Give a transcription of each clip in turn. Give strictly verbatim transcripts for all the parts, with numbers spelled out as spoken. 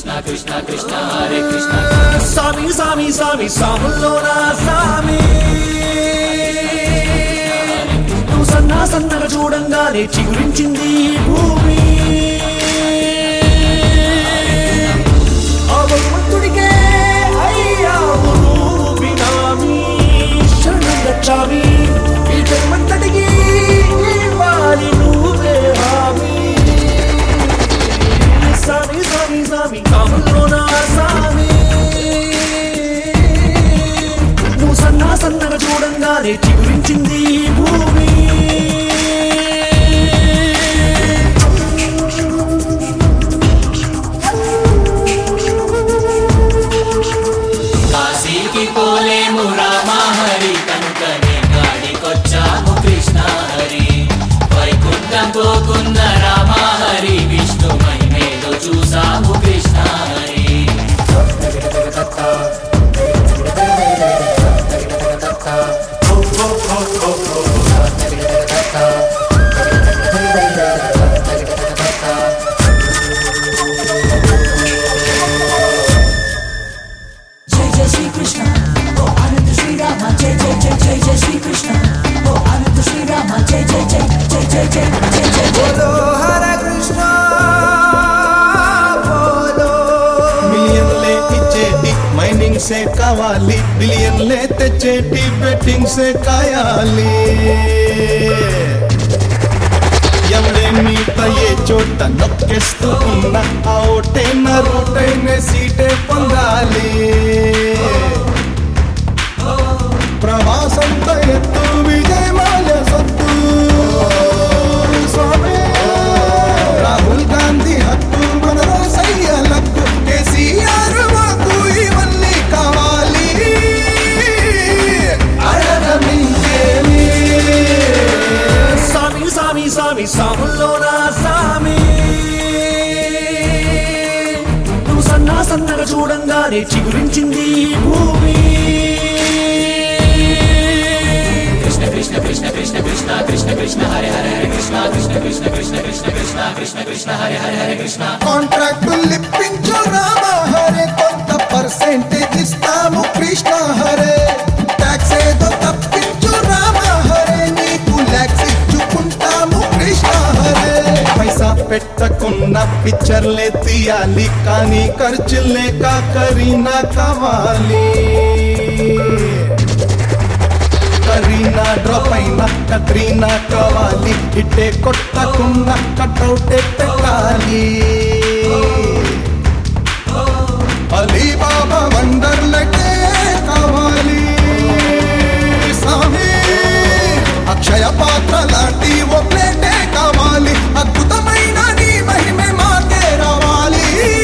కృష్ణ కృష్ణ కృష్ణ హరే కృష్ణ స్వామి స్వామి స్వామి స్వాముల్లోనా స్వామి నువ్వు సన్నా సన్నగా చూడంగానే చిగురించింది భూమి ఆ భగవంతుడికే అయ్యావు నువ్వు బినామీ శరణం గచ్చామి ఈ జన్మంతటికి ఇవ్వాలి నువ్వే హామీ స్వామి స్వామి స్వామి కాముల్లోనా స్వామి నువ్వు సన్నా సన్నగా చూడంగానే చిగురించింది భూమి కాశీకి పోలేము రామా హరి కనుకనే గాడికొచ్చాము కృష్ణ హరి వైకుంఠం పోకున్న రామా హరి విష్ణు మహిమేదో చూసాము కృష్ణ హరి जय जय श्री कृष्ण ओ आनंद श्री राम जय जय जय जय जय श्री कृष्ण ओ आनंद श्री राम जय जय जय जय जय जय जय जय बोलो हरे कृष्णा बोलो मिलियन ले इచ్చేటి మైనింగ్ से కావాలి బిలియన్ లే తెచ్చేటి బెట్టింగ్ से కాయాలి ఎవడేమి పయ్యే చోట నొక్కేస్తూ ఉన్న ఆ ఓటైన రూటైన సీటే పొందాలి ప్రవాసంతో ఎత్తు విజయమాల సత్తు స్వామి రాహుల్ గాంధీ హక్కు మన రోసయ్య లక్కు కేసీఆర్ మాకు ఇవన్నీ కావాలి అడగమింకేమి స్వామి స్వామి స్వామి స్వాముల్లోనా స్వామి నువ్వు సన్నా సన్నగా చూడంగానే చిగురించింది భూమి కృష్ణ కృష్ణ కృష్ణ కృష్ణ కృష్ణ కృష్ణ కృష్ణ హరే హరే హరే కృష్ణ కృష్ణ కృష్ణ కృష్ణ కృష్ణ కృష్ణ కృష్ణ కృష్ణ హరే హరే హరే కృష్ణ కాంట్రాక్టులు ఇప్పించు రామ హరే కొంత పర్సెంటేజ్ ఇస్తాము కృష్ణ హరే ట్యాక్స్ ఏదో తప్పించు రామ హరే నీకు లాక్స్ ఇచ్చుకుంటాము కృష్ణ హరే పైసా పెట్టకుండా పిక్చర్లే తీయాలి కానీ ఖర్చు లేక కరీనా కావాలి కరీనా డ్రాప్ అయిన కత్రీనా కావాలి ఇట్టే కొట్టకుండా కట్అవుటే పెట్టాలి అలీబాబా వండర్లకే కావాలి స్వామి అక్షయ పాత్ర లాంటి ఓ ప్లేటే కావాలి అద్భుతమైన నీ మహిమే మాకే రావాలి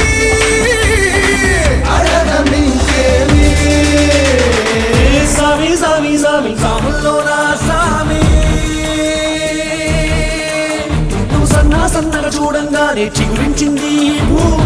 అడగమింకేమి స్వామి స్వామి స్వామి కాముల్లోనా స్వామి నువ్వు సన్నా సన్నగా చూడంగానే చిగురించింది భూమి